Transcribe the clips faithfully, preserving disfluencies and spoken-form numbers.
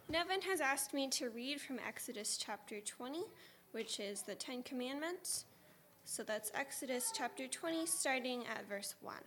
Nevin has asked me to read from Exodus chapter twenty, which is the Ten Commandments. So that's Exodus chapter twenty, starting at verse one.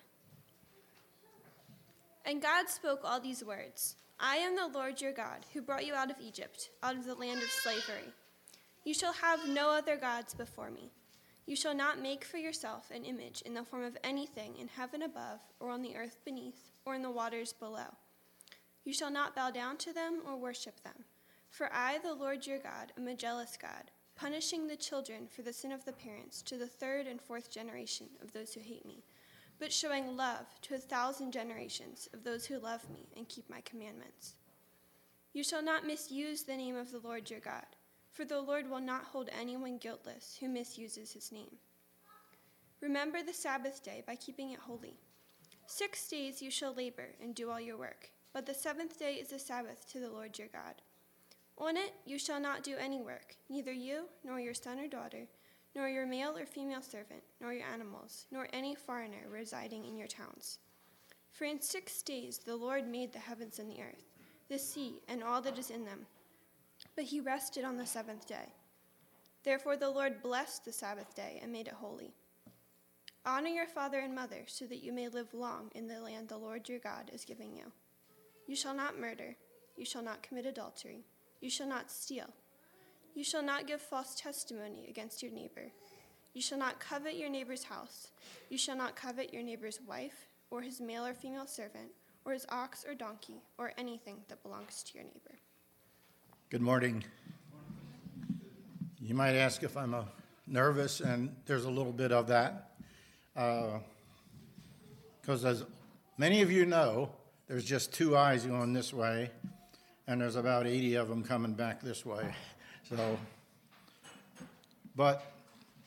And God spoke all these words, I am the Lord your God, who brought you out of Egypt, out of the land of slavery. You shall have no other gods before me. You shall not make for yourself an image in the form of anything in heaven above, or on the earth beneath, or in the waters below. You shall not bow down to them or worship them. For I, the Lord your God, am a jealous God, punishing the children for the sin of the parents to the third and fourth generation of those who hate me, but showing love to a thousand generations of those who love me and keep my commandments. You shall not misuse the name of the Lord your God, for the Lord will not hold anyone guiltless who misuses his name. Remember the Sabbath day by keeping it holy. Six days you shall labor and do all your work, but the seventh day is a Sabbath to the Lord your God. On it you shall not do any work, neither you, nor your son or daughter, nor your male or female servant, nor your animals, nor any foreigner residing in your towns. For in six days the Lord made the heavens and the earth, the sea, and all that is in them. But he rested on the seventh day. Therefore the Lord blessed the Sabbath day and made it holy. Honor your father and mother, so that you may live long in the land the Lord your God is giving you. You shall not murder. You shall not commit adultery. You shall not steal. You shall not give false testimony against your neighbor. You shall not covet your neighbor's house. You shall not covet your neighbor's wife, or his male or female servant, or his ox or donkey, or anything that belongs to your neighbor. Good morning. You might ask if I'm uh, nervous, and there's a little bit of that. Because uh, as many of you know, there's just two eyes going this way, and there's about eighty of them coming back this way. So, but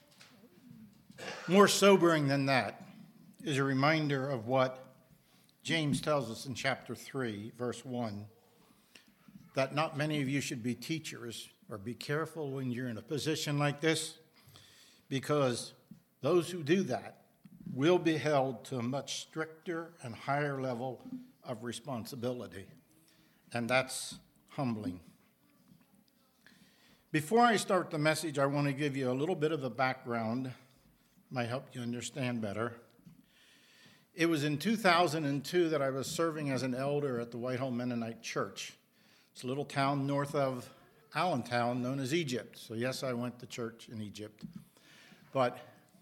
more sobering than that is a reminder of what James tells us in chapter three, verse one, that not many of you should be teachers, or be careful when you're in a position like this, because those who do that will be held to a much stricter and higher level of responsibility, and that's humbling. Before I start the message, I want to give you a little bit of a background, might help you understand better. It was in two thousand two that I was serving as an elder at the Whitehall Mennonite Church. It's a little town north of Allentown known as Egypt. So yes, I went to church in Egypt. But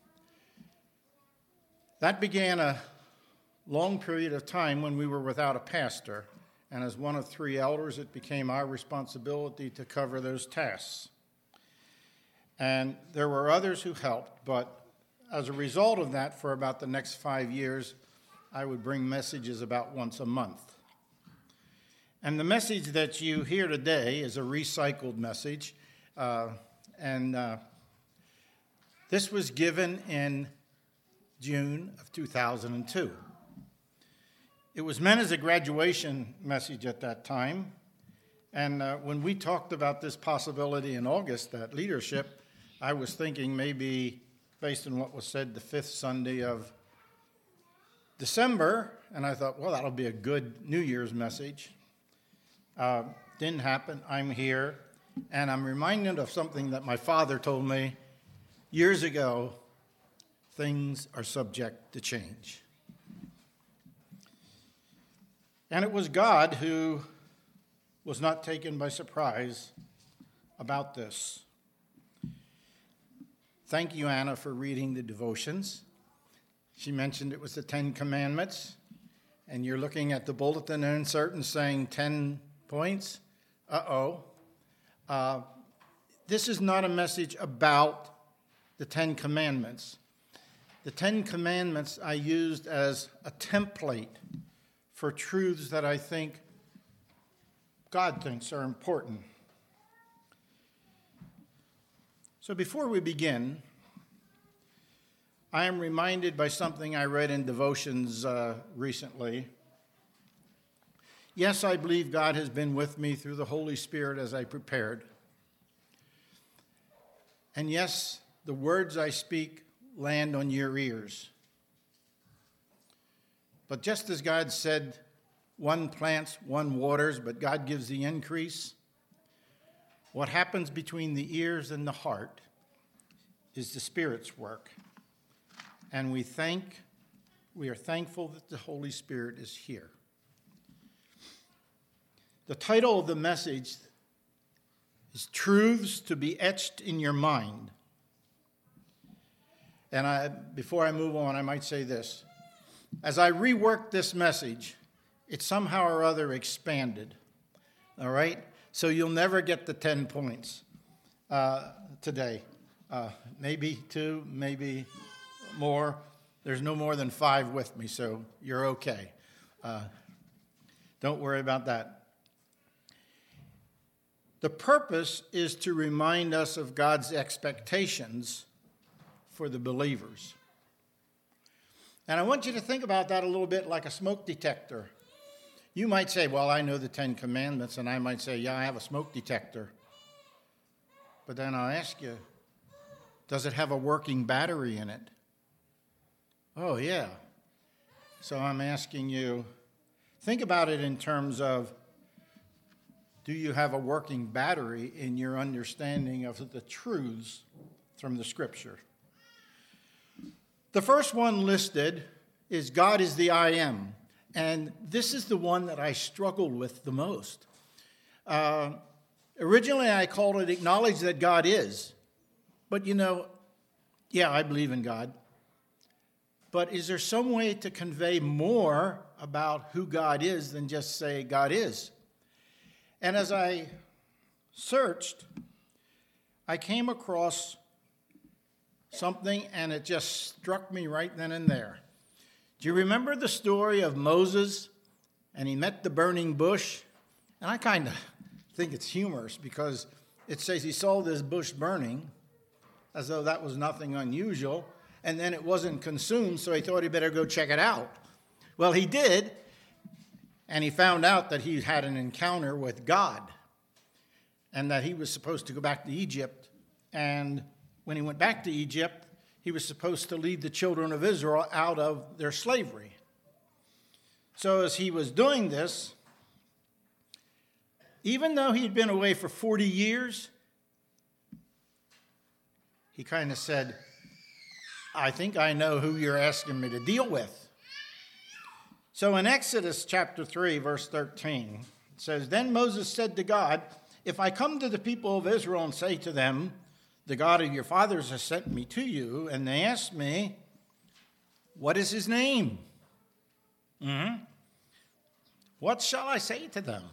that began a long period of time when we were without a pastor. And as one of three elders, it became our responsibility to cover those tasks. And there were others who helped, but as a result of that, for about the next five years, I would bring messages about once a month. And the message that you hear today is a recycled message. Uh, and uh, this was given in June of two thousand two. It was meant as a graduation message at that time. And uh, when we talked about this possibility in August at leadership, I was thinking maybe based on what was said the fifth Sunday of December, and I thought, well, that'll be a good New Year's message. Uh, didn't happen. I'm here, and I'm reminded of something that my father told me years ago. Things are subject to change. And it was God who was not taken by surprise about this. Thank you, Anna, for reading the devotions. She mentioned it was the Ten Commandments, and you're looking at the bulletin insert and saying ten points. Uh-oh. Uh, this is not a message about the Ten Commandments. The Ten Commandments I used as a template for truths that I think God thinks are important. So before we begin, I am reminded by something I read in devotions uh, recently. Yes, I believe God has been with me through the Holy Spirit as I prepared. And yes, the words I speak land on your ears. But just as God said, one plants, one waters, but God gives the increase, What happens between the ears and the heart is the Spirit's work. And we thank, we are thankful that the Holy Spirit is here. The title of the message is Truths to be Etched in Your Mind. And I, before I move on, I might say this. As I reworked this message, it somehow or other expanded. All right? So you'll never get the ten points uh, today. Uh, maybe two, maybe more. There's no more than five with me, so you're okay. Uh, don't worry about that. The purpose is to remind us of God's expectations for the believers. And I want you to think about that a little bit like a smoke detector. You might say, well, I know the Ten Commandments, and I might say, yeah, I have a smoke detector. But then I'll ask you, does it have a working battery in it? Oh, yeah. So I'm asking you, think about it in terms of, do you have a working battery in your understanding of the truths from the Scripture? The first one listed is God is the I am. And this is the one that I struggled with the most. Uh, originally, I called it acknowledge that God is. But, you know, yeah, I believe in God. But is there some way to convey more about who God is than just say God is? And as I searched, I came across something, and it just struck me right then and there. Do you remember the story of Moses, and he met the burning bush? And I kind of think it's humorous because it says he saw this bush burning as though that was nothing unusual, and then it wasn't consumed, so he thought he better go check it out. Well, he did, and he found out that he had an encounter with God and that he was supposed to go back to Egypt. And when he went back to Egypt, he was supposed to lead the children of Israel out of their slavery. So as he was doing this, even though he'd been away for forty years, he kind of said, I think I know who you're asking me to deal with. So in Exodus chapter three, verse thirteen, it says, Then Moses said to God, If I come to the people of Israel and say to them, The God of your fathers has sent me to you, and they ask me, What is his name? Mm-hmm. What shall I say to them?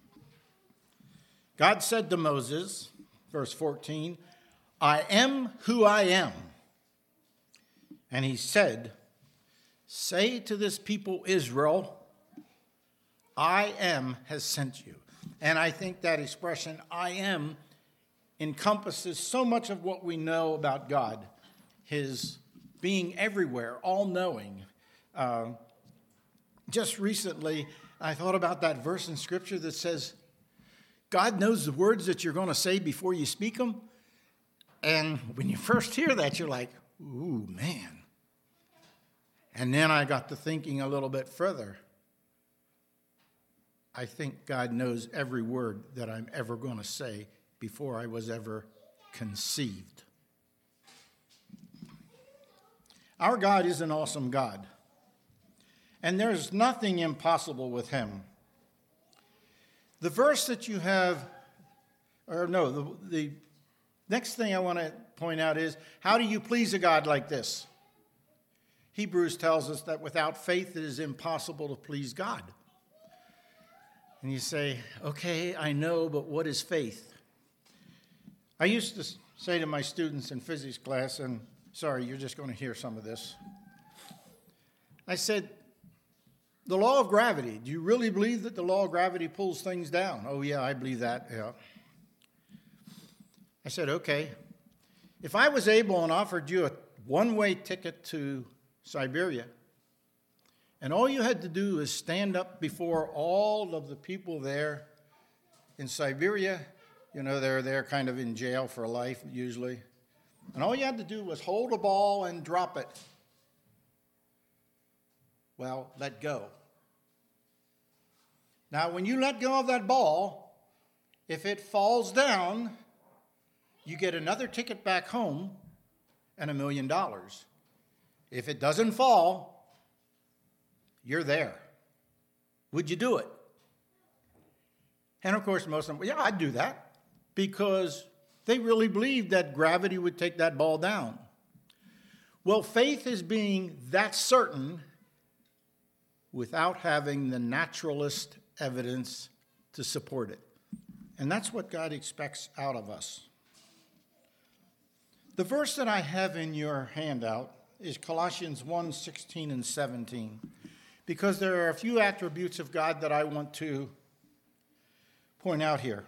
God said to Moses, verse fourteen, I am who I am. And he said, Say to this people Israel, I am has sent you. And I think that expression, I am, encompasses so much of what we know about God. His being everywhere, all-knowing. Uh, just recently, I thought about that verse in Scripture that says, God knows the words that you're going to say before you speak them. And when you first hear that, you're like, ooh, man. And then I got to thinking a little bit further. I think God knows every word that I'm ever going to say before I was ever conceived. Our God is an awesome God. And there's nothing impossible with him. The verse that you have, or no, the, the next thing I want to point out is, how do you please a God like this? Hebrews tells us that without faith it is impossible to please God. And you say, okay, I know, but what is faith? I used to say to my students in physics class, and sorry, you're just going to hear some of this. I said, the law of gravity, do you really believe that the law of gravity pulls things down? Oh, yeah, I believe that, yeah. I said, okay, if I was able and offered you a one-way ticket to Siberia, and all you had to do is stand up before all of the people there in Siberia, you know, they're they're kind of in jail for life usually, and all you had to do was hold a ball and drop it. Well, let go. Now, when you let go of that ball, If it falls down, you get another ticket back home and a million dollars. If it doesn't fall, you're there. Would you do it? And of course, most of them, yeah, I'd do that, because they really believed that gravity would take that ball down. Well, faith is being that certain without having the naturalist evidence to support it. And that's what God expects out of us. The verse that I have in your handout is Colossians one, sixteen and seventeen, because there are a few attributes of God that I want to point out here.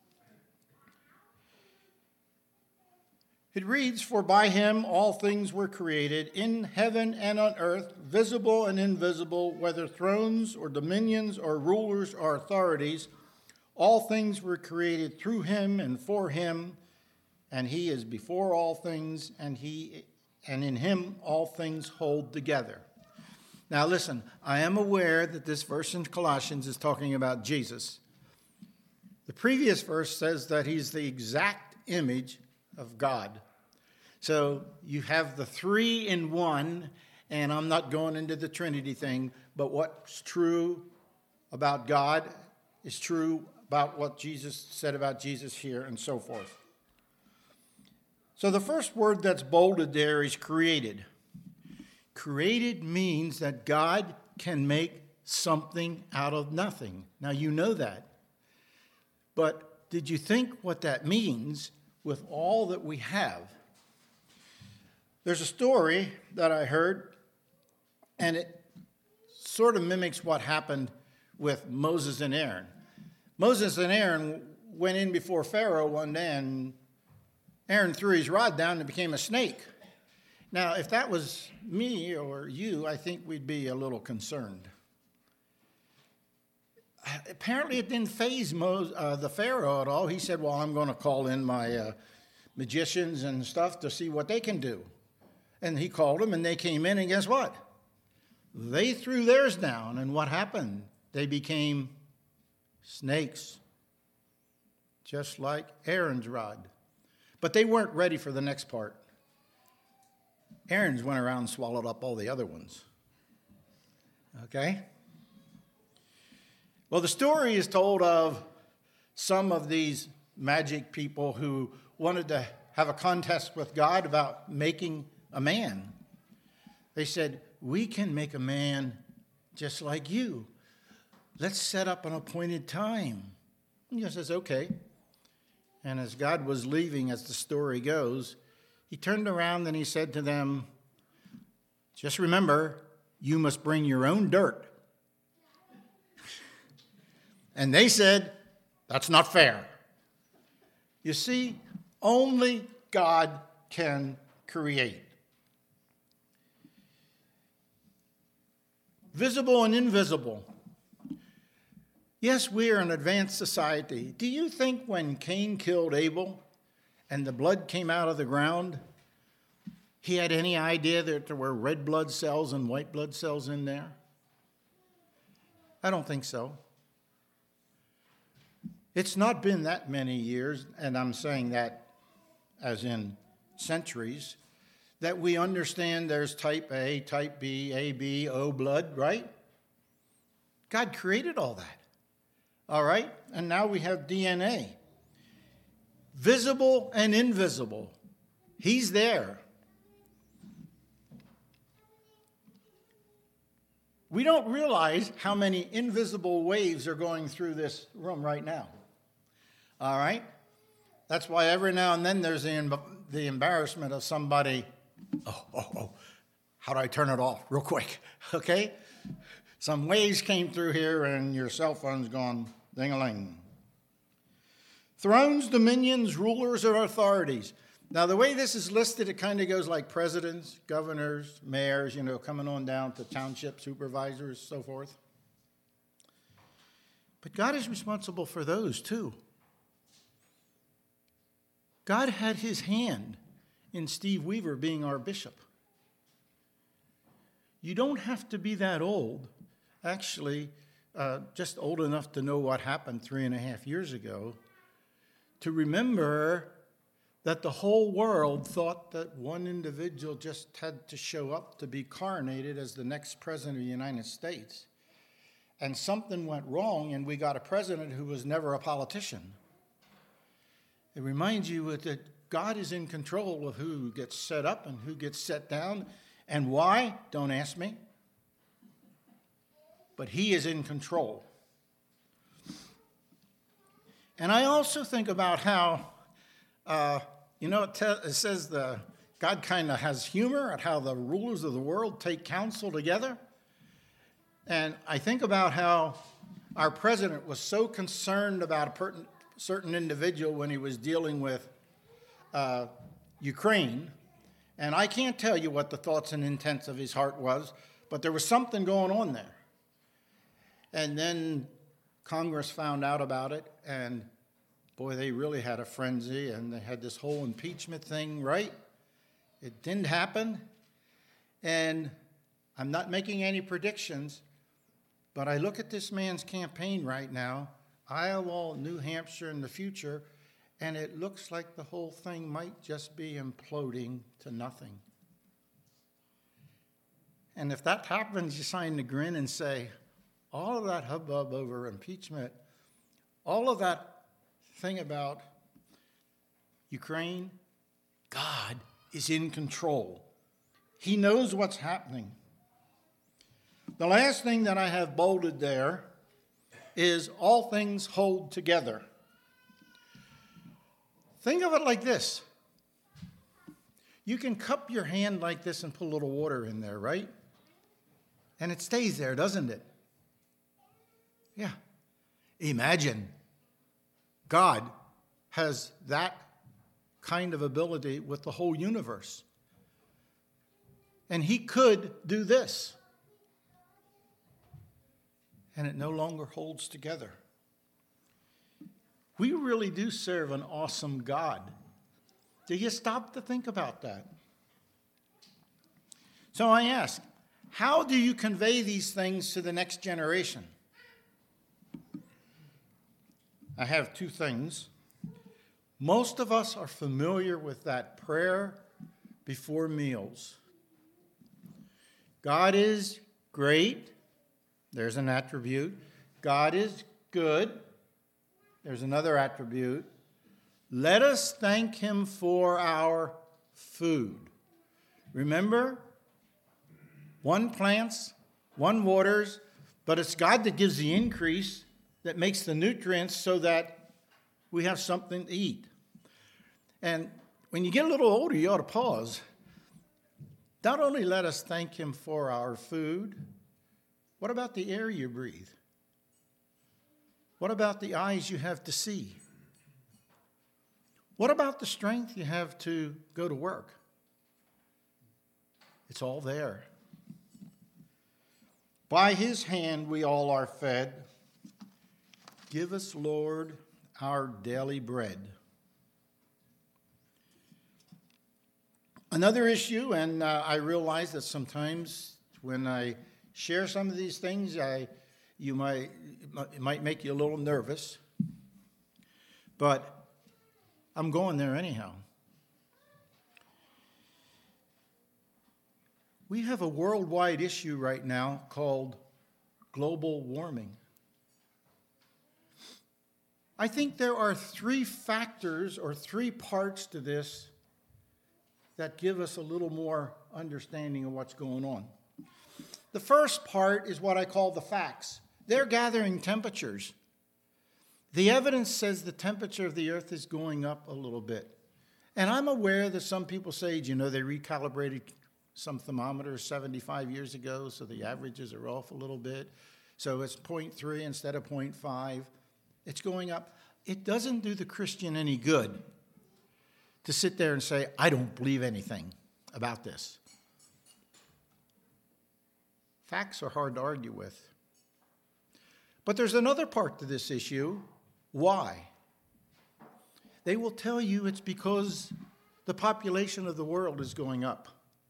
It reads, "For by him all things were created, in heaven and on earth, visible and invisible, whether thrones or dominions or rulers or authorities. All things were created through him and for him, and he is before all things, and he and in him all things hold together." Now listen, I am aware that this verse in Colossians is talking about Jesus. The previous verse says that he's the exact image of God. So you have the three in one, and I'm not going into the Trinity thing, but what's true about God is true about what Jesus said about Jesus here, and so forth. So the first word that's bolded there is created. Created means that God can make something out of nothing. Now you know that. But did you think what that means with all that we have? There's a story that I heard, and it sort of mimics what happened with Moses and Aaron. Moses and Aaron went in before Pharaoh one day, and Aaron threw his rod down and became a snake. Now, if that was me or you, I think we'd be a little concerned. Apparently, it didn't faze Moses, uh, the Pharaoh at all. He said, well, I'm going to call in my uh, magicians and stuff to see what they can do. And he called them, and they came in, and guess what? They threw theirs down, and what happened? They became snakes, just like Aaron's rod. But they weren't ready for the next part. Aaron's went around and swallowed up all the other ones. Okay? Well, the story is told of some of these magic people who wanted to have a contest with God about making a man. They said, we can make a man just like you. Let's set up an appointed time. And he says, okay. And as God was leaving, as the story goes, he turned around and he said to them, just remember, you must bring your own dirt. And they said, that's not fair. You see, only God can create. Visible and invisible. Yes, we are an advanced society. Do you think when Cain killed Abel and the blood came out of the ground, he had any idea that there were red blood cells and white blood cells in there? I don't think so. It's not been that many years, and I'm saying that as in centuries, that we understand there's type A, type B, A, B, O blood, right? God created all that. All right? And now we have D N A. Visible and invisible. He's there. We don't realize how many invisible waves are going through this room right now. All right? That's why every now and then there's the, the embarrassment of somebody, oh, oh, oh, how do I turn it off real quick? Okay? Some waves came through here and your cell phone's gone ding-a-ling. Thrones, dominions, rulers, or authorities. Now, the way this is listed, it kind of goes like presidents, governors, mayors, you know, coming on down to township supervisors, so forth. But God is responsible for those, too. God had his hand in Steve Weaver being our bishop. You don't have to be that old, actually, uh, just old enough to know what happened three and a half years ago, to remember that the whole world thought that one individual just had to show up to be coronated as the next president of the United States. And something went wrong, and we got a president who was never a politician. It reminds you that God is in control of who gets set up and who gets set down. And why? Don't ask me. But he is in control. And I also think about how, uh, you know, it, te- it says the God kind of has humor at how the rulers of the world take counsel together. And I think about how our president was so concerned about a per- certain individual when he was dealing with uh, Ukraine. And I can't tell you what the thoughts and intents of his heart was, but there was something going on there. And then Congress found out about it, and boy, they really had a frenzy, and they had this whole impeachment thing, right? It didn't happen, and I'm not making any predictions, but I look at this man's campaign right now, Iowa, New Hampshire in the future, and it looks like the whole thing might just be imploding to nothing. And if that happens, you sign the grin and say, all of that hubbub over impeachment, all of that thing about Ukraine, God is in control. He knows what's happening. The last thing that I have bolded there is all things hold together. Think of it like this. You can cup your hand like this and put a little water in there, right? And it stays there, doesn't it? Yeah. Imagine God has that kind of ability with the whole universe. And he could do this. And it no longer holds together. We really do serve an awesome God. Do you stop to think about that? So I ask, how do you convey these things to the next generation? I have two things. Most of us are familiar with that prayer before meals. God is great. There's an attribute. God is good. There's another attribute. Let us thank him for our food. Remember, one plants, one waters, but it's God that gives the increase, that makes the nutrients so that we have something to eat. And when you get a little older, you ought to pause. Not only let us thank him for our food, what about the air you breathe? What about the eyes you have to see? What about the strength you have to go to work? It's all there. By his hand we all are fed. Give us, Lord, our daily bread. Another issue, and uh, I realize that sometimes when I share some of these things, I, you might, it might make you a little nervous, but I'm going there anyhow. We have a worldwide issue right now called global warming. I think there are three factors or three parts to this that give us a little more understanding of what's going on. The first part is what I call the facts. They're gathering temperatures. The evidence says the temperature of the earth is going up a little bit. And I'm aware that some people say, you know, they recalibrated some thermometers seventy-five years ago, so the averages are off a little bit. So it's zero point three instead of zero point five. It's going up. It doesn't do the Christian any good to sit there and say, I don't believe anything about this. Facts are hard to argue with. But there's another part to this issue. Why? They will tell you it's because the population of the world is going up.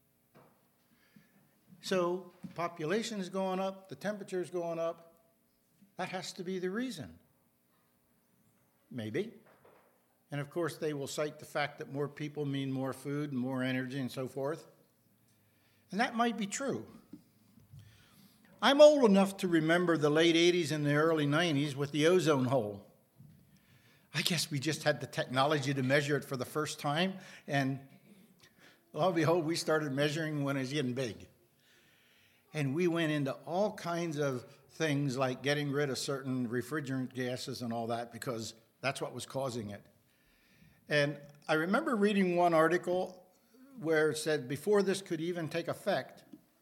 So population is going up, the temperature is going up. That has to be the reason. Maybe. And of course, they will cite the fact that more people mean more food and more energy and so forth. And that might be true. I'm old enough to remember the late eighties and the early nineties with the ozone hole. I guess we just had the technology to measure it for the first time, and lo and behold, we started measuring when it was getting big. And we went into all kinds of things like getting rid of certain refrigerant gases and all that because that's what was causing it. And I remember reading one article where it said before this could even take effect,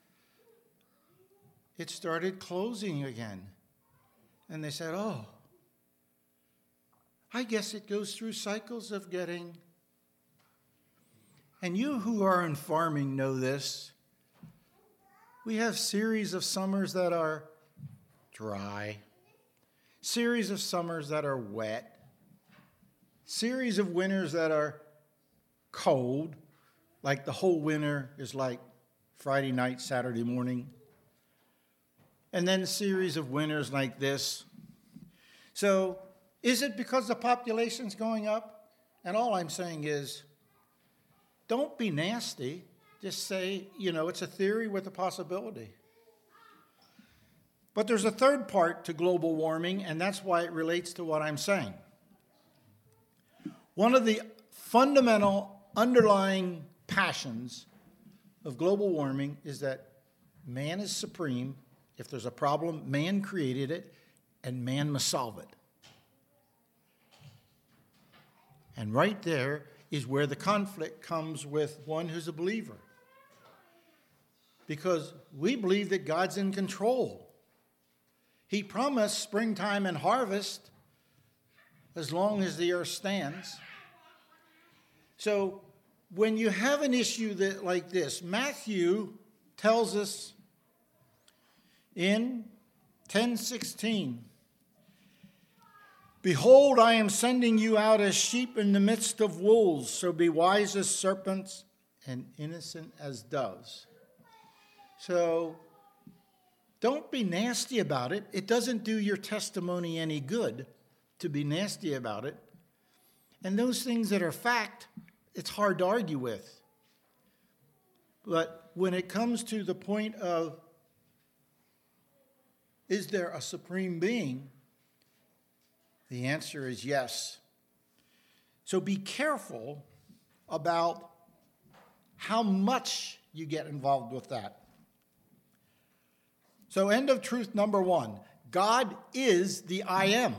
it started closing again. And they said, oh, I guess it goes through cycles of getting. And you who are in farming know this. We have series of summers that are dry, series of summers that are wet, series of winters that are cold, like the whole winter is like Friday night, Saturday morning, and then a series of winters like this. So is it because the population's going up? And all I'm saying is, don't be nasty. Just say, you know, it's a theory with a possibility. But there's a third part to global warming, and that's why it relates to what I'm saying. One of the fundamental underlying passions of global warming is that man is supreme. If there's a problem, man created it, and man must solve it. And right there is where the conflict comes with one who's a believer. Because we believe that God's in control. He promised springtime and harvest as long as the earth stands. So when you have an issue that like this, Matthew tells us in ten sixteen, behold, I am sending you out as sheep in the midst of wolves, so be wise as serpents and innocent as doves. So don't be nasty about it. It doesn't do your testimony any good to be nasty about it. And those things that are fact, it's hard to argue with. But when it comes to the point of, is there a supreme being? The answer is yes. So be careful about how much you get involved with that. So end of truth number one, God is the I am.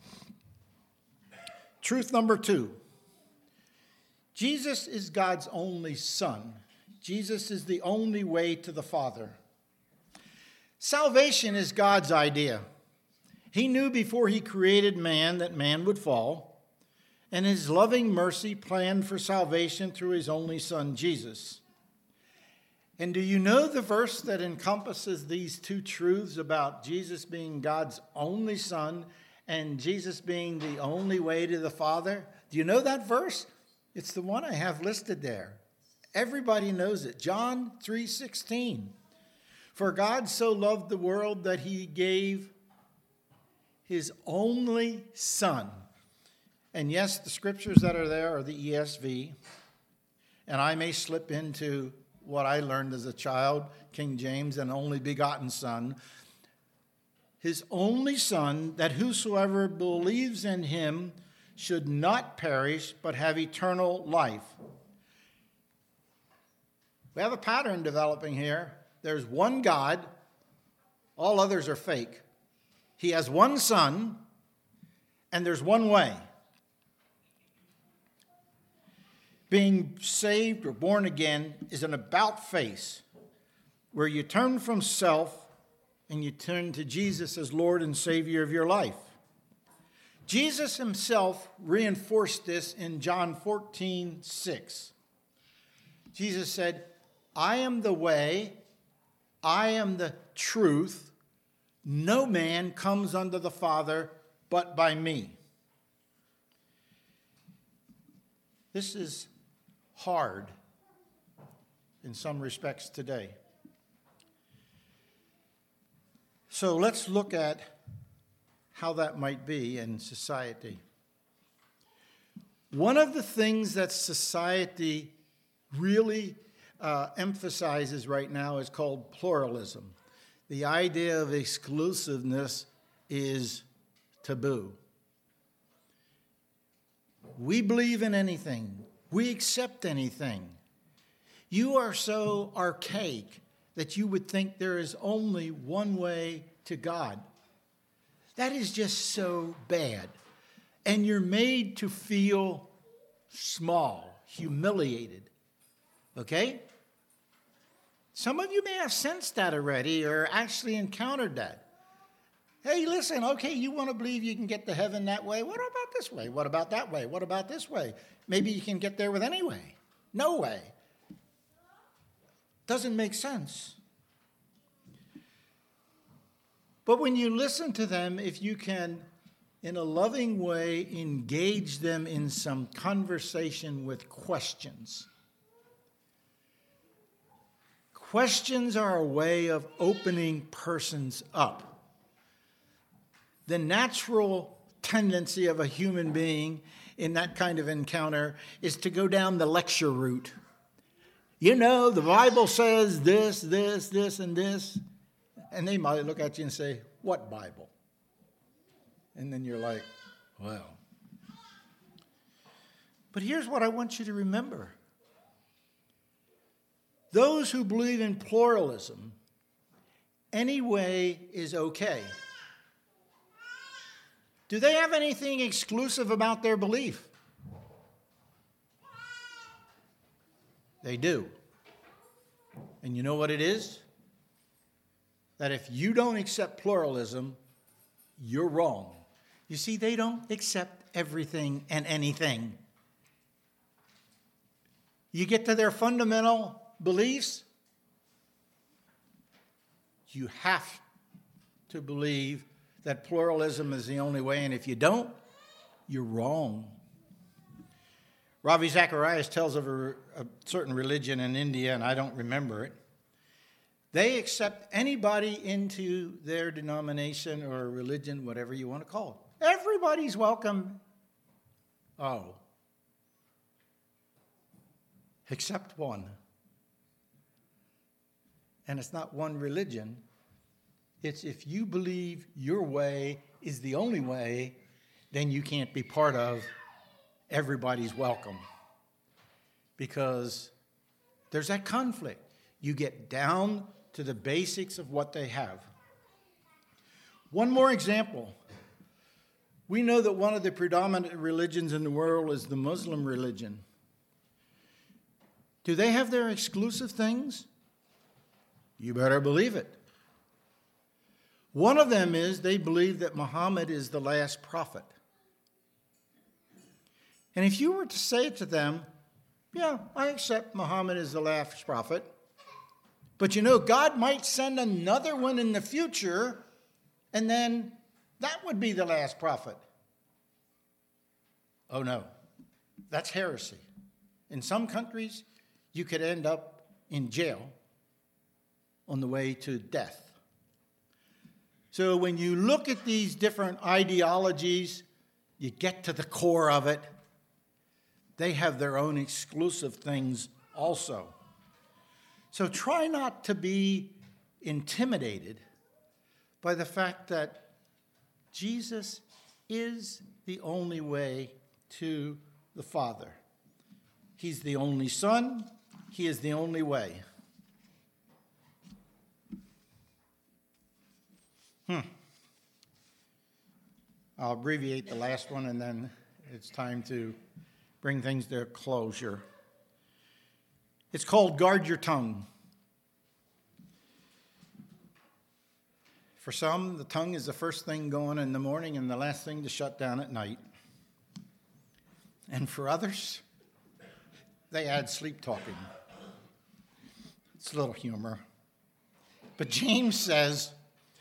Truth number two, Jesus is God's only Son. Jesus is the only way to the Father. Salvation is God's idea. He knew before he created man that man would fall, and his loving mercy planned for salvation through his only Son, Jesus. And do you know the verse that encompasses these two truths about Jesus being God's only Son and Jesus being the only way to the Father? Do you know that verse? It's the one I have listed there. Everybody knows it. John three sixteen. For God so loved the world that he gave his only Son. And yes, the scriptures that are there are the E S V. And I may slip into what I learned as a child, King James, an only begotten Son. His only Son, that whosoever believes in him should not perish, but have eternal life. We have a pattern developing here. There's one God. All others are fake. He has one Son, and there's one way. Being saved or born again is an about face where you turn from self and you turn to Jesus as Lord and Savior of your life. Jesus himself reinforced this in John fourteen six. Jesus said, I am the way, I am the truth. No man comes unto the Father but by me. This is hard in some respects today. So let's look at how that might be in society. One of the things that society really uh, emphasizes right now is called pluralism. The idea of exclusiveness is taboo. We believe in anything. We accept anything. You are so archaic that you would think there is only one way to God. That is just so bad. And you're made to feel small, humiliated. Okay? Some of you may have sensed that already or actually encountered that. Hey, listen, okay, you want to believe you can get to heaven that way? What about this way? What about that way? What about this way? Maybe you can get there with any way. No way. Doesn't make sense. But when you listen to them, if you can, in a loving way, engage them in some conversation with questions. Questions are a way of opening persons up. The natural tendency of a human being in that kind of encounter is to go down the lecture route. You know, the Bible says this, this, this, and this. And they might look at you and say, what Bible? And then you're like, well. But here's what I want you to remember. Those who believe in pluralism, any way is okay. Do they have anything exclusive about their belief? They do. And you know what it is? That if you don't accept pluralism, you're wrong. You see, they don't accept everything and anything. You get to their fundamental beliefs, you have to believe that pluralism is the only way, and if you don't, you're wrong. Ravi Zacharias tells of a, a certain religion in India, and I don't remember it. They accept anybody into their denomination or religion, whatever you want to call it. Everybody's welcome. Oh. Except one. And it's not one religion. It's if you believe your way is the only way, then you can't be part of everybody's welcome. Because there's that conflict. You get down to the basics of what they have. One more example. We know that one of the predominant religions in the world is the Muslim religion. Do they have their exclusive things? You better believe it. One of them is they believe that Muhammad is the last prophet. And if you were to say to them, yeah, I accept Muhammad as the last prophet, but you know, God might send another one in the future, and then that would be the last prophet. Oh no, that's heresy. In some countries, you could end up in jail on the way to death. So when you look at these different ideologies, you get to the core of it. They have their own exclusive things also. So try not to be intimidated by the fact that Jesus is the only way to the Father. He's the only Son. He is the only way. Hmm. I'll abbreviate the last one, and then it's time to bring things to a closure. It's called Guard Your Tongue. For some, the tongue is the first thing going in the morning and the last thing to shut down at night. And for others, they add sleep talking. It's a little humor. But James says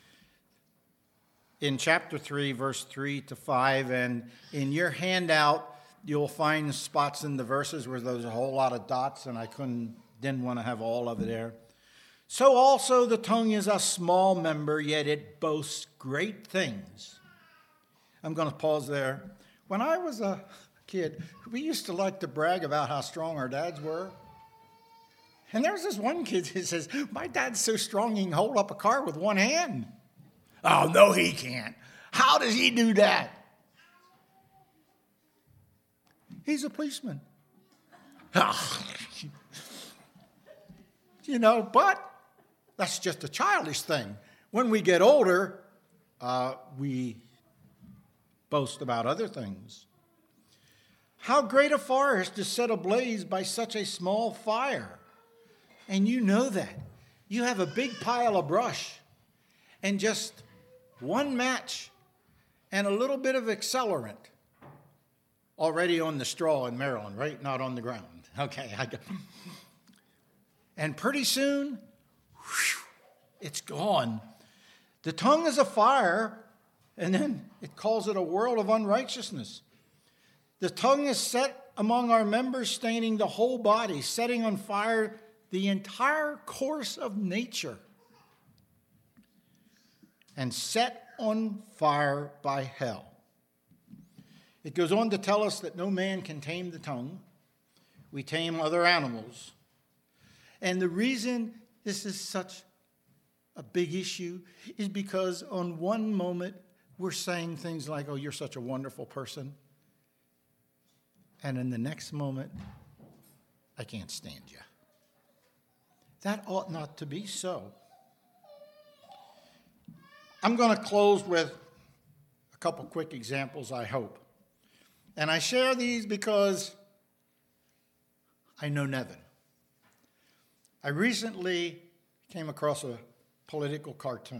in chapter three, verse three to five, and in your handout, you'll find spots in the verses where there's a whole lot of dots, and I couldn't, didn't want to have all of it there. So also the tongue is a small member, yet it boasts great things. I'm going to pause there. When I was a kid, we used to like to brag about how strong our dads were. And there's this one kid who says, my dad's so strong he can hold up a car with one hand. Oh, no, he can't. How does he do that? He's a policeman. You know, but that's just a childish thing. When we get older, uh, we boast about other things. How great a forest is set ablaze by such a small fire. And you know that. You have a big pile of brush and just one match and a little bit of accelerant already on the straw in Maryland, right? Not on the ground. Okay. I got... And pretty soon, whew, it's gone. The tongue is a fire, and then it calls it a world of unrighteousness. The tongue is set among our members, staining the whole body, setting on fire the entire course of nature, and set on fire by hell. It goes on to tell us that no man can tame the tongue. We tame other animals. And the reason this is such a big issue is because on one moment we're saying things like, oh, you're such a wonderful person. And in the next moment, I can't stand you. That ought not to be so. I'm going to close with a couple quick examples, I hope. And I share these because I know Nevin. I recently came across a political cartoon.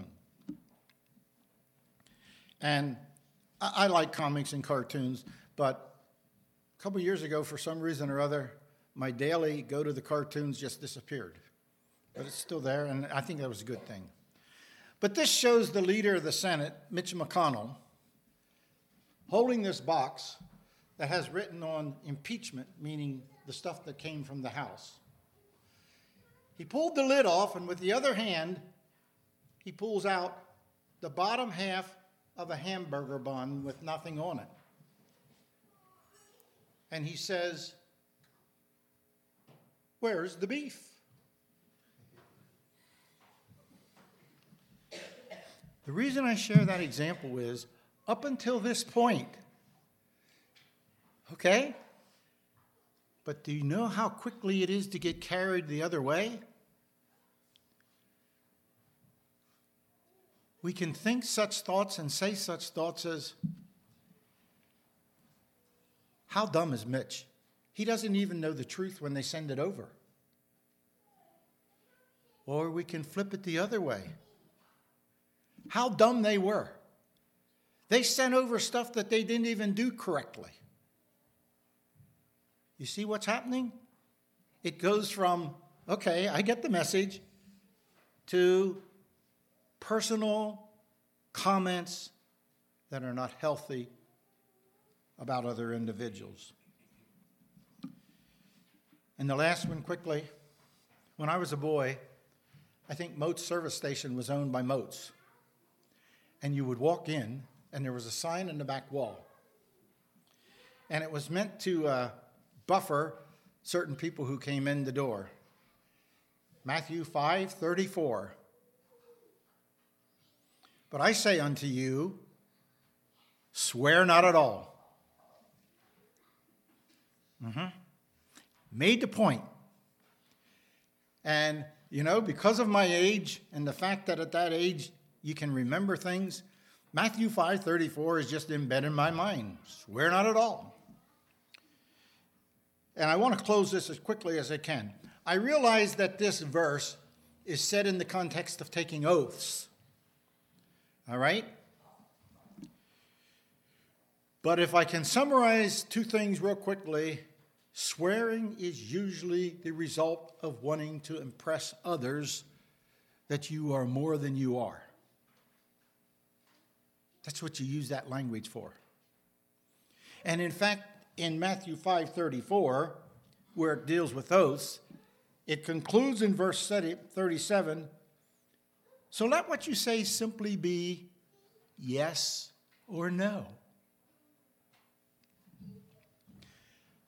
And I, I like comics and cartoons, but a couple years ago, for some reason or other, my daily go to the cartoons just disappeared. But it's still there, and I think that was a good thing. But this shows the leader of the Senate, Mitch McConnell, holding this box that has written on impeachment, meaning the stuff that came from the House. He pulled the lid off, and with the other hand, he pulls out the bottom half of a hamburger bun with nothing on it. And he says, "Where's the beef?" The reason I share that example is, up until this point, okay? But do you know how quickly it is to get carried the other way? We can think such thoughts and say such thoughts as, how dumb is Mitch? He doesn't even know the truth when they send it over. Or we can flip it the other way. How dumb they were. They sent over stuff that they didn't even do correctly. You see what's happening? It goes from, okay, I get the message, to personal comments that are not healthy about other individuals. And the last one quickly. When I was a boy, I think Moats service station was owned by Moats. And you would walk in, and there was a sign in the back wall. And it was meant to uh, buffer certain people who came in the door. Matthew five thirty-four. But I say unto you, swear not at all. Mm-hmm. Made the point. And, you know, because of my age and the fact that at that age you can remember things, Matthew five thirty-four is just embedded in my mind. Swear not at all. And I want to close this as quickly as I can. I realize that this verse is said in the context of taking oaths. All right? But if I can summarize two things real quickly, swearing is usually the result of wanting to impress others that you are more than you are. That's what you use that language for. And in fact, in Matthew five thirty-four, where it deals with oaths, it concludes in verse thirty-seven, so let what you say simply be yes or no.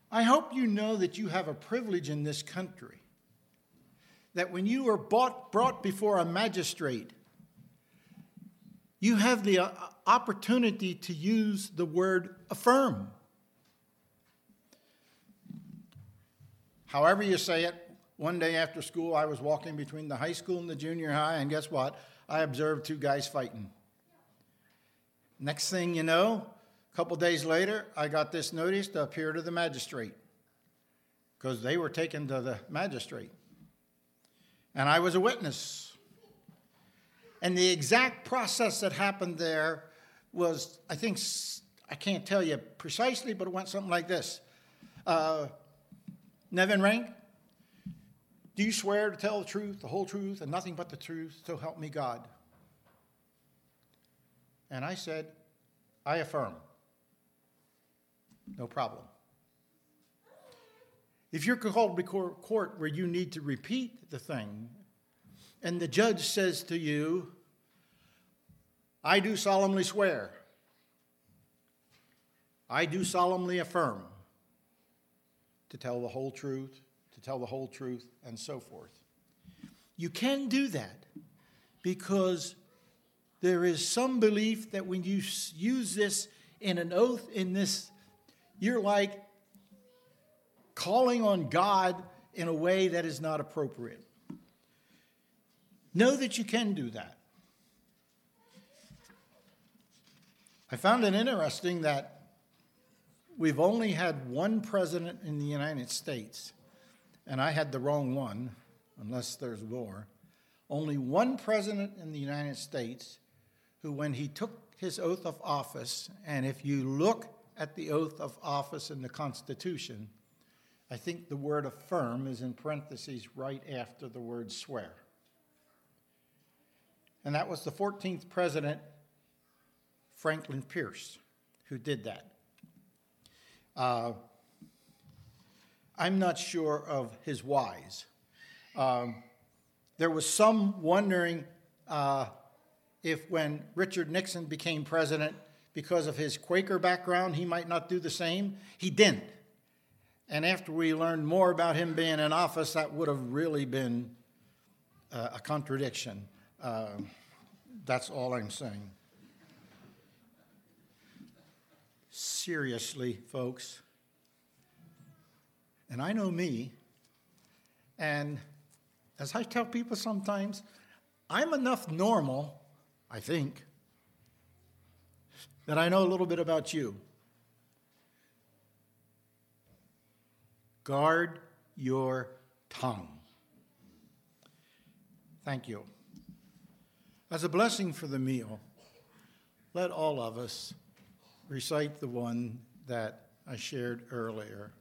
I hope you know that you have a privilege in this country, that when you are brought, brought before a magistrate, you have the uh, opportunity to use the word affirm. However you say it, one day after school, I was walking between the high school and the junior high, and guess what? I observed two guys fighting. Next thing you know, a couple days later, I got this notice to appear to the magistrate because they were taken to the magistrate. And I was a witness. And the exact process that happened there was, I think, I can't tell you precisely, but it went something like this. Uh, Nevin Rank, do you swear to tell the truth, the whole truth, and nothing but the truth, so help me God? And I said, I affirm. No problem. If you're called before court where you need to repeat the thing, and the judge says to you, I do solemnly swear, I do solemnly affirm to tell the whole truth, to tell the whole truth, and so forth. You can do that because there is some belief that when you use this in an oath in this, you're like calling on God in a way that is not appropriate. Know that you can do that. I found it interesting that we've only had one president in the United States, and I had the wrong one, unless there's more. Only one president in the United States who, when he took his oath of office, and if you look at the oath of office in the Constitution, I think the word affirm is in parentheses right after the word swear. And that was the fourteenth president, Franklin Pierce, who did that. Uh, I'm not sure of his whys. Um, there was some wondering uh, if when Richard Nixon became president, because of his Quaker background, he might not do the same. He didn't. And after we learned more about him being in office, that would have really been uh, a contradiction. Uh, that's all I'm saying. Seriously, folks, and I know me, and as I tell people sometimes, I'm enough normal, I think, that I know a little bit about you. Guard your tongue. Thank you. As a blessing for the meal, let all of us recite the one that I shared earlier.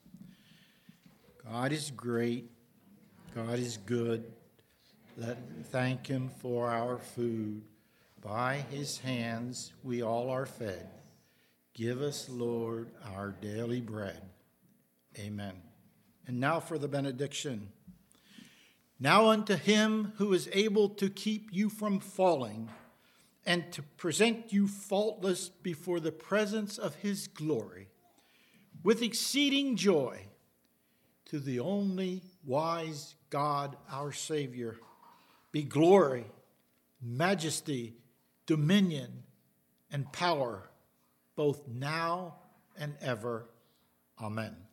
God is great. God is good. Let thank him for our food. By his hands we all are fed. Give us, Lord, our daily bread. Amen. And now for the benediction. Now unto him who is able to keep you from falling and to present you faultless before the presence of his glory, with exceeding joy, to the only wise God, our Savior, be glory, majesty, dominion, and power, both now and ever. Amen.